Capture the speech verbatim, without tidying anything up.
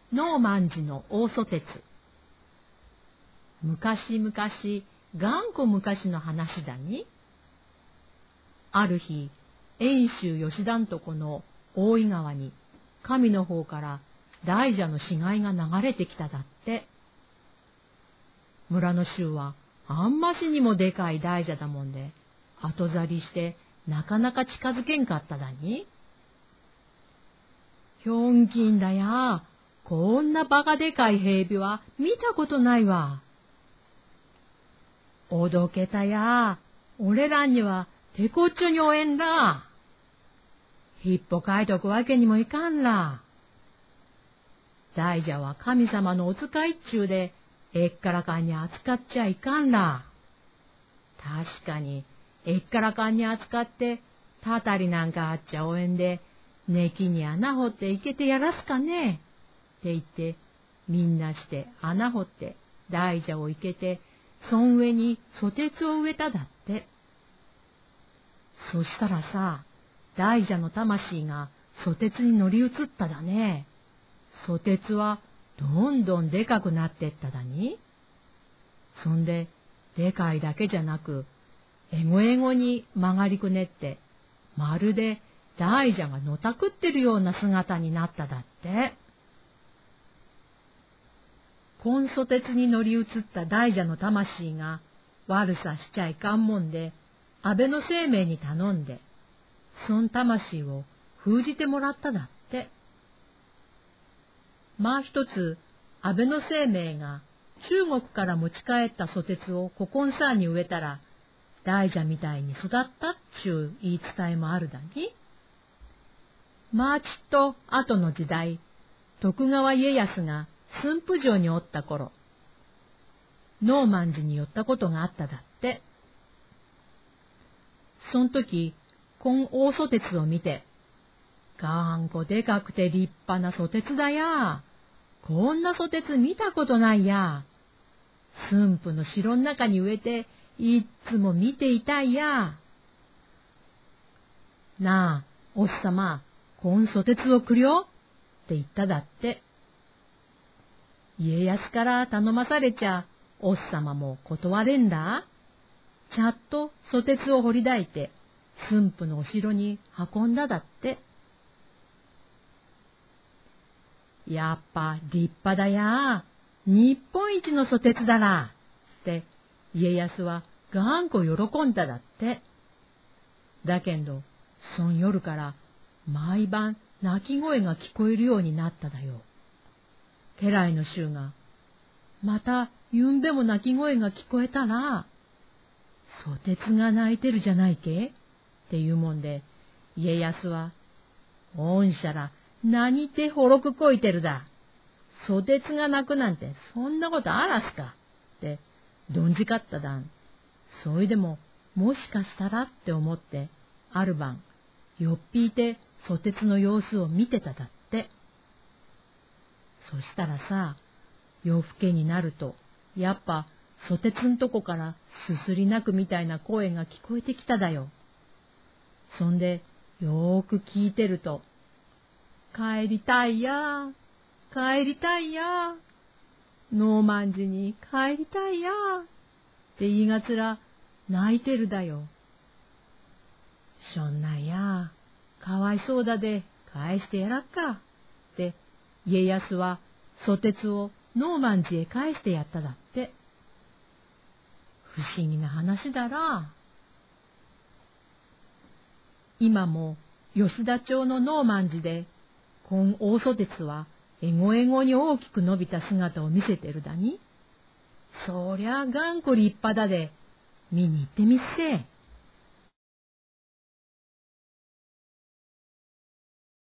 ノーマン寺の大蘇鉄。昔々、頑固昔の話だに。ある日、遠州吉田んとこの大井川に神の方から大蛇の死骸が流れてきただって。村の衆はあんましにもでかい大蛇だもんで、後去りしてなかなか近づけんかっただに。ひょんきんだや、こんなバカでかい蛇は見たことないわ。おどけたや、俺らには手こっちょにおえんだ。ひっぽかいとくわけにもいかんら。大蛇は神様のお使いっちゅうで、えっからかんに扱っちゃいかんら。確かに、えっからかんに扱って、たたりなんかあっちゃおえんで、ねきに穴掘っていけてやらすかね。って言って、みんなして穴掘って大蛇をいけて、そん上に蘇鉄を植えただって。そしたらさ、大蛇の魂が蘇鉄に乗り移っただね。蘇鉄はどんどんでかくなってっただに。そんで、でかいだけじゃなく、えごえごに曲がりくねって、まるで大蛇がのたくってるような姿になっただって。こん蘇鉄に乗り移った大蛇の魂が悪さしちゃいかんもんで、安倍の生命に頼んで、そん魂を封じてもらっただって。まあ一つ、安倍の生命が中国から持ち帰った蘇鉄を古今さんに植えたら、大蛇みたいに育ったっちゅう言い伝えもあるだに。まあちっと後の時代、徳川家康が駿府城におった頃、ノーマン寺に寄ったことがあっただって。そん時、こん大蘇鉄を見て、頑固でかくて立派な蘇鉄だや。こんな蘇鉄見たことないや。駿府の城の中に植えて、いっつも見ていたいや。なあ、おっさま、こん蘇鉄をくりょって言っただって。家康から頼まされちゃ、おっさまも断れんだ。ちゃっと蘇鉄を掘り抱いて、駿府のお城に運んだだって。やっぱ立派だや。日本一の蘇鉄だら。って、家康は頑固喜んだだって。だけんど、そん夜から毎晩泣き声が聞こえるようになっただよ。家来の衆が、またゆんべも泣き声が聞こえたら、蘇鉄が泣いてるじゃないけっていうもんで、家康は、おんしゃら何てほろくこいてるだ。蘇鉄が泣くなんてそんなことあらすかってどんじかっただん。そいでももしかしたらって思って、ある晩、よっぴいて蘇鉄の様子を見てただって。そしたらさ、夜更けになると、やっぱ蘇鉄んとこからすすり泣くみたいな声が聞こえてきただよ。そんで、よーく聞いてると、帰りたいやー、帰りたいやー、ノーマン寺に帰りたいやー、って言いがつら泣いてるだよ。しょんないやー、かわいそうだで返してやらっか、って、家康は蘇鉄をノーマン寺へ返してやっただって。不思議な話だら。今も吉田町のノーマン寺で、こん大蘇鉄はえごえごに大きく伸びた姿を見せてるだに。そりゃ頑固立派だで、見に行ってみっせ。